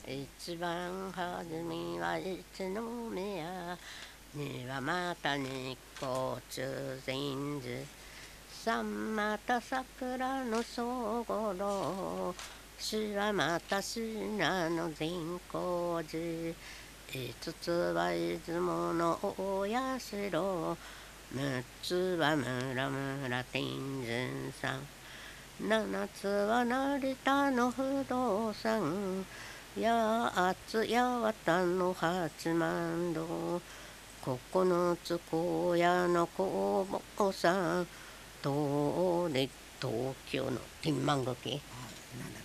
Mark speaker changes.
Speaker 1: 一番初めは一宮二はまた日光中禅寺三また桜の総五郎四はまた信濃の善光寺五つは出雲の大社六つは村々天神さん七つは成田の不動産八つ八幡の八幡堂九つ高野の弘法さん東京の天満宮